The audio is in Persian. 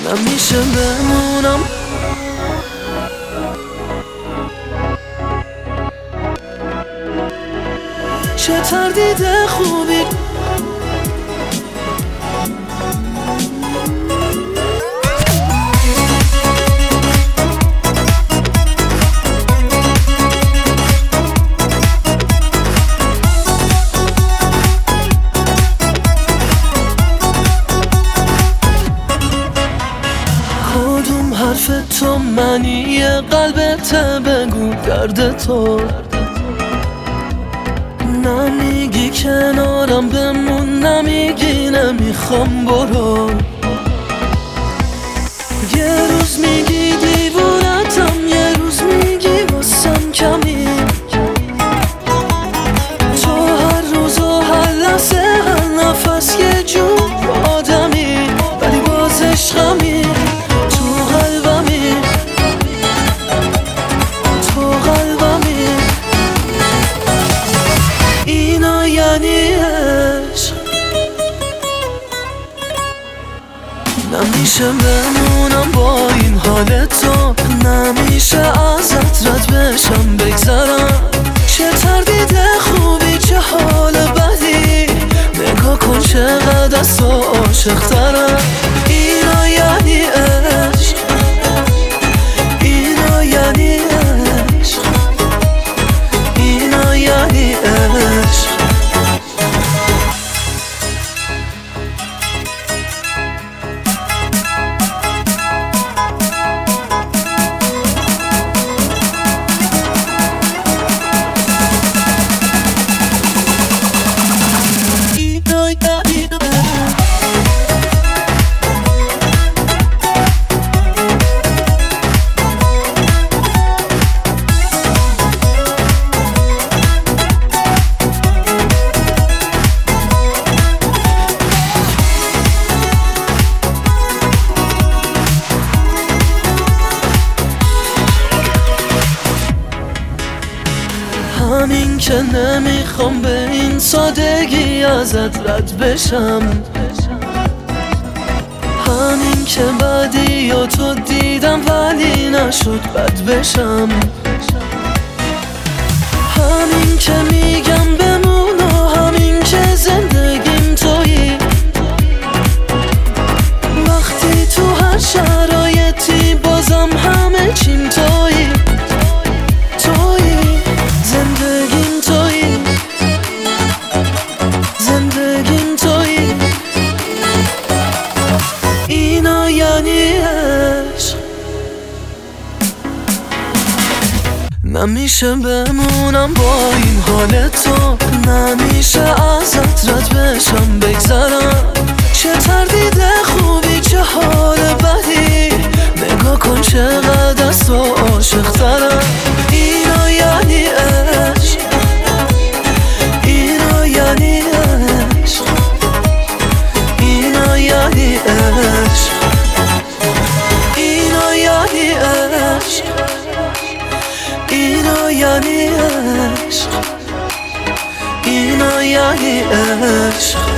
نمیشه بمونم. چه تردید خوبی کدوم حرف تو معنی قلبت بگو درد تو نمیگی کنارم بمون نمیگی نمیخوام برو یه روز میگی دیوونتم یه روز میگی واسم کمی تو هر روز و هر لحظه هر نفس یه جور آدمی ولی باز عشقمی تو قلبمی تو قلبمی اینا یعنی عشق نمیشه بمونم با این حال تو نمیشه ازت رد بشم بگذرم چه تردید خوبی چه حال بدی نگاه کن چقدر از تو عاشق ترم اینا یعنی عشق اینا یعنی عشق اینا یعنی عشق همین که نمیخوام به این سادگی ازت رد بشم همین که بعدی یا تو دیدم ولی نشد بد بشم همین که میگم بمون و همین که زندگیم تویی وقتی تو هر شرایطی بازم همه چیم تویی زندگیم تویی زندگیم تویی اینا یعنی عشق نمیشه بمونم با این حال تو نمیشه ازت رد بشم بگذرم چه تردید خوبی چه حال بدی نگاه کن چقدر از تو عاشق ترم اینا یعنی عشق اینا یعنی عشق اینا یعنی عشق اینا یعنی عشق اینا یعنی عشق اینا یعنی عشق